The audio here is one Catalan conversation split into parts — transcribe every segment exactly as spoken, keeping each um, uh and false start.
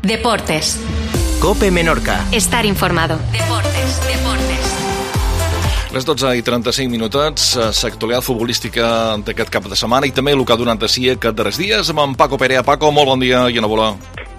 Deportes. COPE Menorca. Estar informado. Deportes, deportes. Les dotze i trenta-cinc minutets, l'actualitat futbolística d'aquest cap de setmana i també el que ha donat de si aquests darrers dies amb en Paco Perea. Paco, molt bon dia i enhorabuena.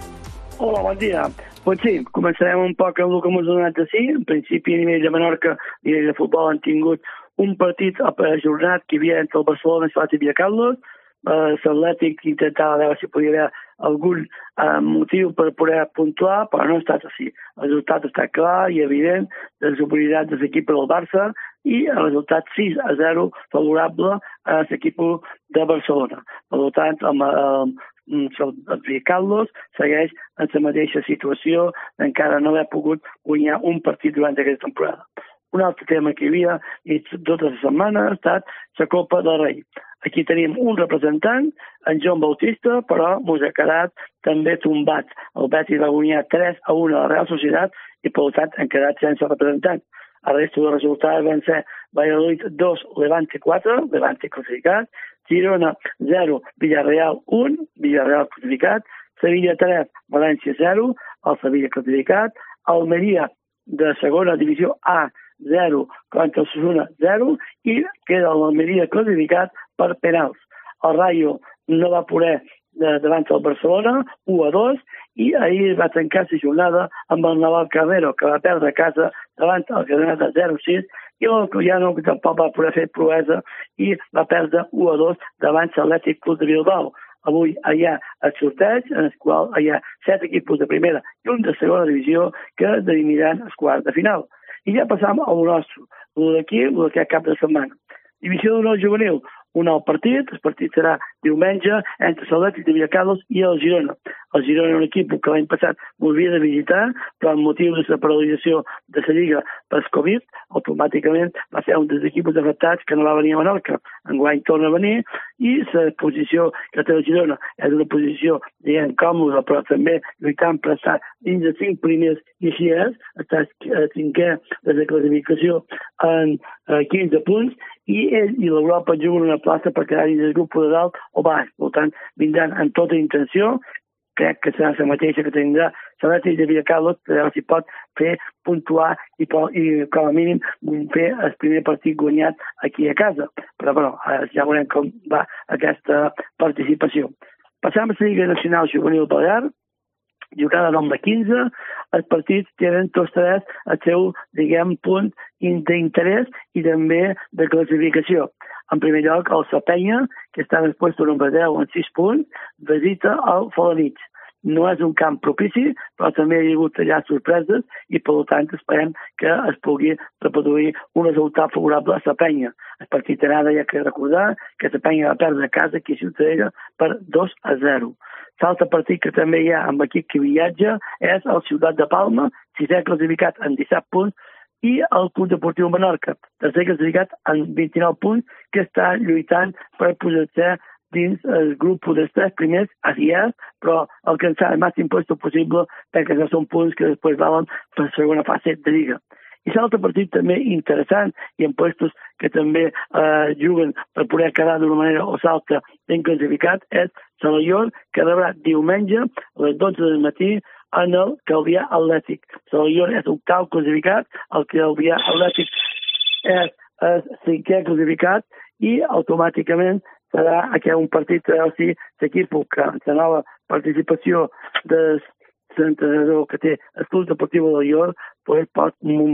Hola, bon dia. Doncs sí, començarem un poc amb el que ens ha donat de si. En principi, a nivell de Menorca, a nivell de futbol, han tingut un partit ajornat que hi havia entre el Barcelona i el Villacarlos. Uh, l'Atlètic intentava veure si podia haver algun uh, motiu per poder puntuar, però no ha estat així. El resultat està clar i evident de la superioritat de l'equip del Barça i el resultat sis a zero favorable a l'equip de Barcelona. Per tant, amb, uh, el Villacarlos segueix en la mateixa situació d'encara no haver pogut guanyar un partit durant aquesta temporada. Un altre tema que hi havia i tota la setmana ha estat la Copa del Rei. Aquí tenim un representant, en Joan Bautista, però mos ha quedat també tombat. El Betis va guanyar tres a un a la Real Societat i, per tant, han quedat sense representant. El resta de resultats van ser Valladolid dos, Levante quatre, Levante classificat, Girona zero, Villarreal un, Villarreal classificat, Sevilla tres, València zero, el Sevilla classificat, Almeria de segona divisió A zero contra el Osasuna zero i queda l'Almeria classificat per penals. El Rayo no va poder de, davant del Barcelona u a dos i ahir va tancar la jornada amb el Naval Carrero, que va perdre a casa davant el Granada zero a sis i l'Alcoyano que tampoc va poder fer proesa i va perdre u a dos davant l'Atlètic Club de Bilbao. Avui hi ha el sorteig en el qual hi ha set equips de primera i un de segona divisió que derimiran els quarts de final. I ja passam al nostre, el d'aquí, el d'aquest cap de setmana. Divisió d'honor juvenil, un alt partit, el partit serà diumenge entre l'Atlètic de Villacarlos i el Girona. El Girona és un equip que l'any passat m'havia de visitar, però amb motiu de la paralització de la Lliga per Covid, automàticament va ser un dels equips afectats que no va venir a Menorca. Enguany torna a venir i la posició que té el Girona és una posició, diguem, còmoda, però també lluitant per estar dins de cinc primers i així és, està cinquè de la classificació en quinze punts i ell i l'Europa juguen una plaça per quedar dins del grup de dalt o baix. Per tant, vindran amb tota intenció, crec que serà la mateixa que tindrà l'Atlètic de Villacarlos, però si pot fer puntuar i, i com a mínim fer el primer partit guanyat aquí a casa. Però bueno, ja veurem com va aquesta participació. Passam a la Lliga Nacional Juvenil Balear, jugada nombre quinze, els partits tenen tots tres el seu, diguem, punt d'interès i també de classificació. En primer lloc, el Sapenya, que està en el lloc número deu amb sis punts, visita el Felanitx. No és un camp propici, però també hi ha hagut allà sorpreses i, per tant, esperem que es pugui reproduir un resultat favorable a Sapenya. El partit d'anada hi ha que recordar que Sapenya va perdre a casa aquí a Ciutadella per dos a zero. L'altre partit que també hi ha amb equip que viatja és el Ciutat de Palma, sisè classificat en disset punts, i el Club Deportiu Menorca, tercer classificat en vint-i-nou punts, que està lluitant per posar-se dins el grup dels tres primers, així és, però alcançar el màxim puesto possible perquè no són punts que després valen per la segona fase de Lliga. I l'altre partit també interessant i en puestos que també eh, juguen per poder quedar d'una manera o l'altra ben classificat és Salallón, que rebrà diumenge a les dotze del matí en el Calvià Atlètic. Salallón és octau classificat, el Calvià Atlètic és el cinquè classificat i automàticament serà aquest un partit que si l'equip que amb la nova participació de l'entrenador que té el Club Deportiu de Lyon pues, pot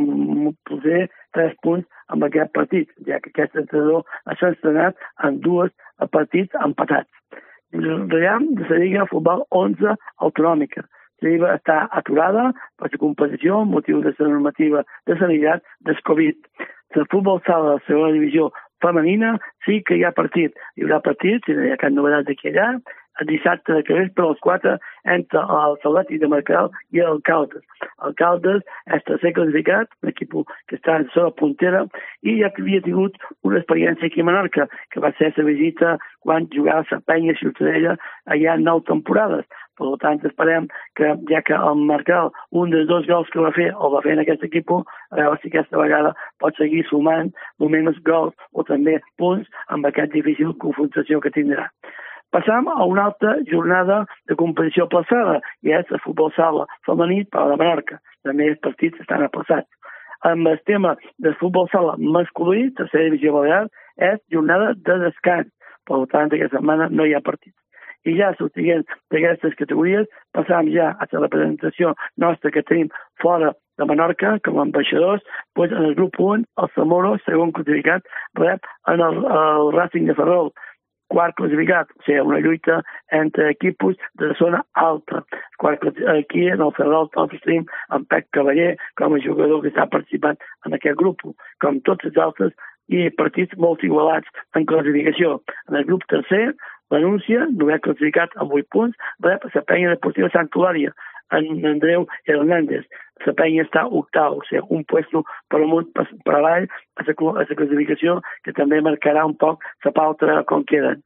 posar tres punts amb aquest partit, ja que aquest entrenador s'ha estrenat en dos partits empatats. Reiam de la Lliga Futbol onze autonòmica. La Lliga està aturada per la competició amb motiu de la normativa de sanitat del Covid. El futbol sala de la segona divisió femenina sí que hi ha partit. Hi haurà partit, si no hi ha cap novetat d'aquí allà, el dissabte de que per als quatre entre el Atlètic de Mercadal i el Caldes. El Caldes és tercer classificat, un equip que està en la puntera, i ja que havia tingut una experiència aquí a Menorca, que va ser la visita quan jugava a Penya Ciutadella allà nou temporades. Per tant, esperem que, ja que el Mercadal, un dels dos gols que va fer, el va fer en aquest equip, a veure si aquesta vegada pot seguir sumant almenys gols o també punts amb aquesta difícil confrontació que tindrà. Passam a una altra jornada de competició aplaçada, i és el futbol sala femení per a la Menorca. També els partits estan aplaçats. Amb el tema del futbol sala masculí, tercera divisió balear, és jornada de descans. Per tant, aquesta setmana no hi ha partits. I ja sortint d'aquestes categories, passam ja a la representació nostra que tenim fora de Menorca, com a ambaixadors, doncs en el grup un, el Zamora, segon classificat, rep en el, el Racing de Ferrol, quart classificat, o sigui, una lluita entre equipos de la zona alta. Quart, aquí en el Ferrol Top Stream, amb Pep Cavaller, com a jugador que està participant en aquest grup, com tots els altres, i partits molt igualats en classificació. En el grup tercer, l'Anúncia, novè classificat amb vuit punts, rep la Penya Deportiva Sant Eulàlia, en Andreu Hernández. La Penya està octau, o sigui, un puesto per amunt, per, per avall, a la classificació, que també marcarà un poc la pauta com queden.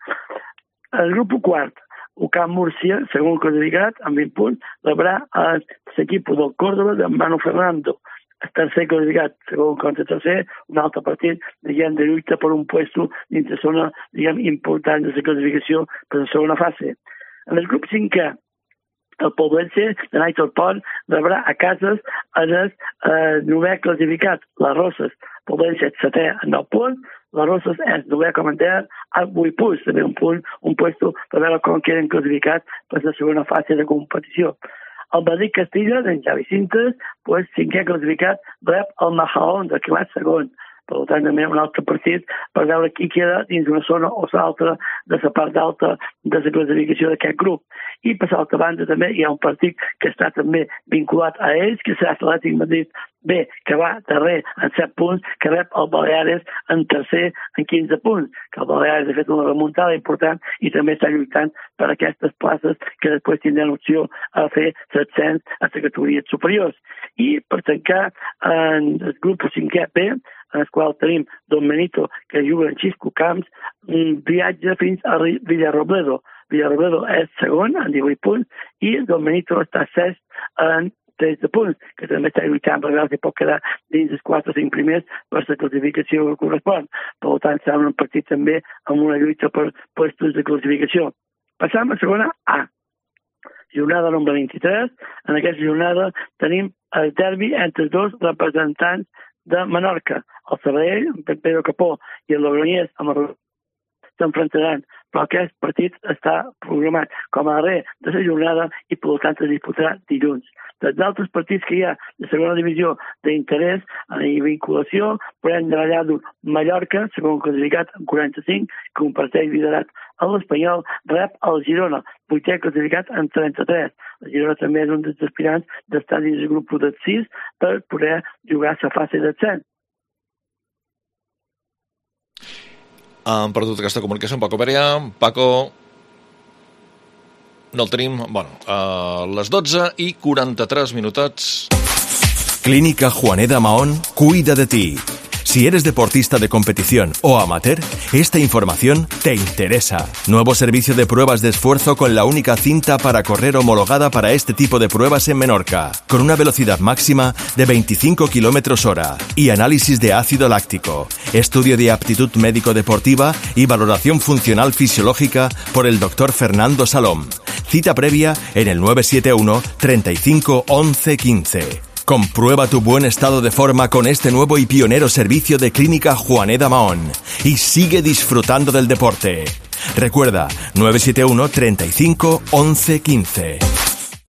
El grup quart, UCAM Múrcia, segon classificat, amb vint punts, rebrà l'equip del Córdoba de Manu Fernando. El tercer classificat, segon contra tercer, un altre partit, diguem, de lluita per un puesto dins de zona, diguem, important de la classificació per la segona fase. En el grup cinquè, el Poblense de Naitor Pont rebrà a cases en el eh, novè classificat, les Roses. Poblense és setè en nou punts, les Roses és novè comentar amb vuit punts, també un punt, un puesto per veure com queden classificats per la segona fase de competició. El Madrid Castilla, d'en Javi Cintes, pues, cinquè classificat, rep el Majadahonda, de que va segon. Per tant, també un altre partit per veure qui queda dins una zona o l'altra de la part alta de la classificació d'aquest grup. I per l'altra banda també hi ha un partit que està també vinculat a ells, que serà l'Atlètic Madrid B, que va darrer en set punts, que rep el Baleares en tercer en quinze punts, que el Baleares ha fet una remuntada important i també està lluitant per aquestes places que després tindran opció a fer set-cents a les categories superiors. I per tancar en el grup cinquè B, en el qual tenim Don Benito, que juga en Xisco Camps, un viatge fins a Villarrobledo. Villarrobledo és segon, en divuit punts, i Don Benito està sest en tretze punts, que també està lluitant per veure si pot quedar dins els quatre o cinc primers per la classificació que correspon. Per tant, serà un partit també amb una lluita per puestos de classificació. Passam a segona A. Jornada número vint-i-tres. En aquesta jornada tenim el derbi entre els dos representants de Menorca. El Sabadell, amb Pedro Capó, i el Logroñés, amb el s'enfrontaran, però aquest partit està programat com a darrer de la jornada i per tant es disputarà dilluns. Dels altres partits que hi ha de segona divisió d'interès i vinculació, podem treballar d'un Mallorca, segon classificat amb quaranta-cinc, que comparteix liderat a l'Espanyol, rep el Girona, vuitè classificat amb trenta-tres. El Girona també és un dels aspirants d'estar dins el grup de sis per poder jugar a la fase d'ascens. Han perdut aquesta comunicació amb Paco Perea. Paco, no el tenim. Bueno, a les dotze i quaranta-tres minutets. Clínica Juaneda Mahón cuida de ti. Si eres deportista de competición o amateur, esta información te interesa. Nuevo servicio de pruebas de esfuerzo con la única cinta para correr homologada para este tipo de pruebas en Menorca, con una velocidad máxima de veinticinco kilómetros hora y análisis de ácido láctico, estudio de aptitud médico-deportiva y valoración funcional fisiológica por el doctor Fernando Salom. Cita previa en el nueve siete uno, treinta y cinco, once, quince. Comprueba tu buen estado de forma con este nuevo y pionero servicio de Clínica Juaneda Mahón y sigue disfrutando del deporte. Recuerda, nueve siete uno, treinta y cinco, once, quince.